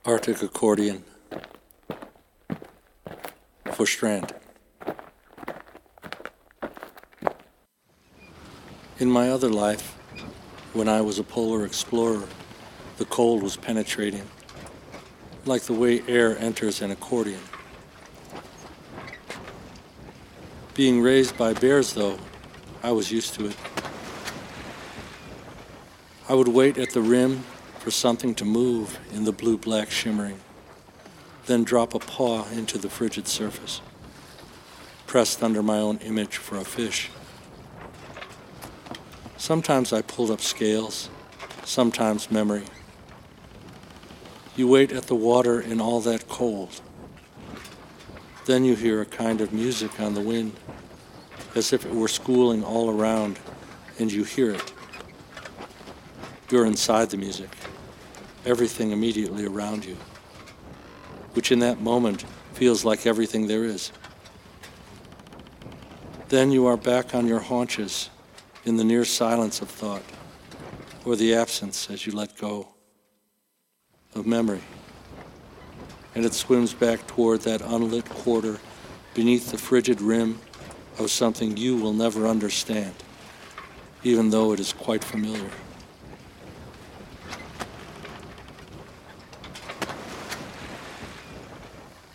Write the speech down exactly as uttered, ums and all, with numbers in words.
Arctic accordion for Strand. In my other life, when I was a polar explorer, the cold was penetrating, like the way air enters an accordion. Being raised by bears, though, I was used to it. I would wait at the rim for something to move in the blue-black shimmering, then drop a paw into the frigid surface, pressed under my own image for a fish. Sometimes I pulled up scales, sometimes memory. You wait at the water in all that cold. Then you hear a kind of music on the wind, as if it were schooling all around, and you hear it. You're inside the music, everything immediately around you, which in that moment feels like everything there is. Then you are back on your haunches in the near silence of thought, or the absence as you let go of memory, and it swims back toward that unlit quarter beneath the frigid rim of something you will never understand, even though it is quite familiar.